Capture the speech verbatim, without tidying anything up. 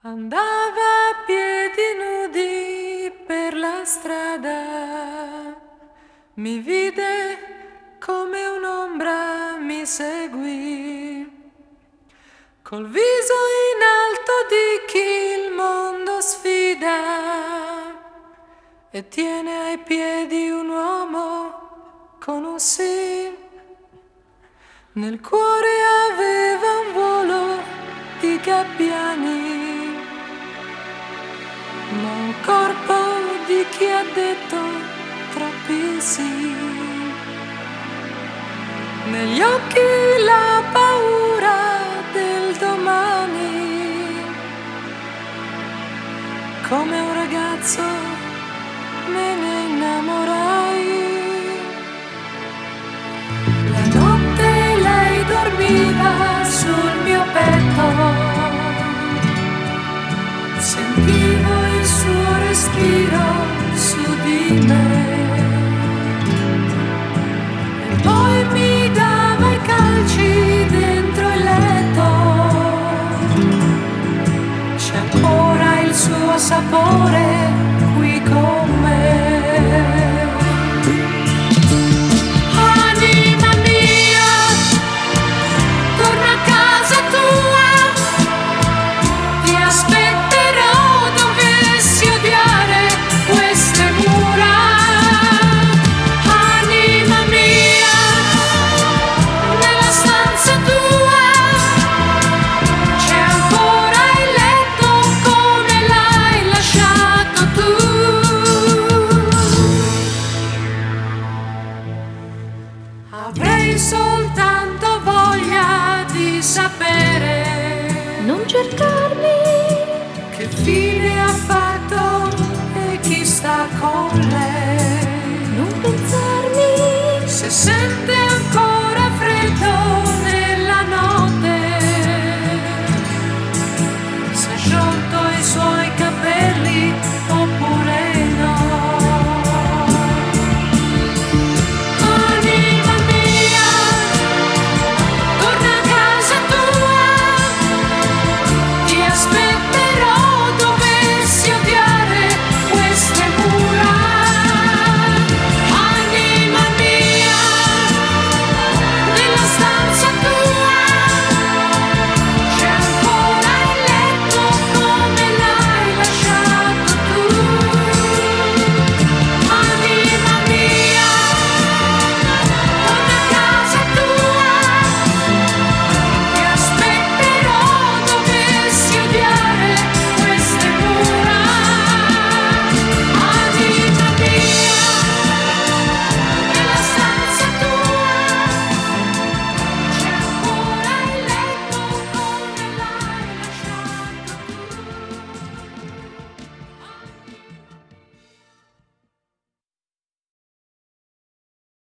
Andava a piedi nudi per la strada, mi vide come un'ombra mi seguì, col viso in alto di chi il mondo sfida e tiene ai piedi un uomo con un sì. Nel cuore aveva un volo di gabbiani, ma un corpo di chi ha detto troppi sì. Negli occhi la paura del domani, come un ragazzo me ne innamorai. La notte lei dormiva sul mio petto, sentivo il suo respiro su di me e poi mi dava i calci dentro il letto. C'è ancora il suo sapore qui con me. Anima mia, torna a casa tua, ti aspetterò dovessi odiare queste mura. Anima mia, nella stanza tua c'è ancora il letto come l'hai lasciato tu. Avrei soltanto voglia di sapere, Non cercarmi, che fine